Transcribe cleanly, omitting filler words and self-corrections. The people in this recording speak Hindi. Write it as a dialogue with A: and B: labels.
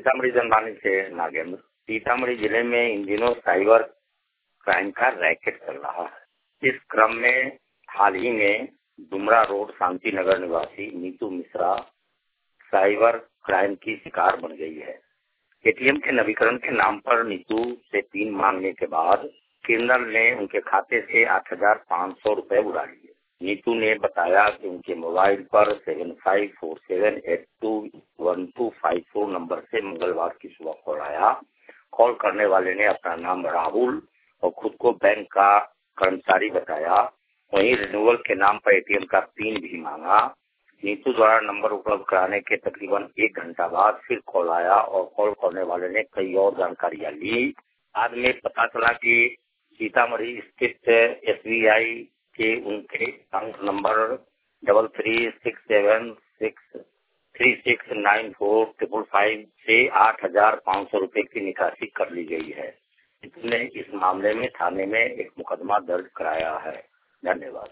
A: सीतामढ़ी जनवाणी से नागेंद्र। सीतामढ़ी जिले में इन दिनों साइबर क्राइम का रैकेट चल रहा है। इस क्रम में हाल ही में डुमरा रोड शांति नगर निवासी नीतू मिश्रा साइबर क्राइम की शिकार बन गई है। एटीएम के नवीकरण के नाम पर नीतू से पिन मांगने के बाद क्रिमिनल ने उनके खाते से 8,500 रुपए उड़ा लिए। नीतू ने बताया कि उनके मोबाइल पर 7547821254 नंबर से मंगलवार की सुबह कॉल आया। कॉल करने वाले ने अपना नाम राहुल और खुद को बैंक का कर्मचारी बताया। वहीं रिन्यूअल के नाम पर एटीएम का पिन भी मांगा। नीतू द्वारा नंबर उपलब्ध कराने के तकरीबन 1 घंटा बाद फिर कॉल आया और कॉल करने वाले ने कई और जानकारियां ली। बाद में पता चला कि सीतामढ़ी स्थित SBI के उनके अकाउंट नंबर 336763694555 से 8,500 रुपए की निकासी कर ली गई है। नीतू ने इस मामले में थाने में एक मुकदमा दर्ज कराया है। धन्यवाद।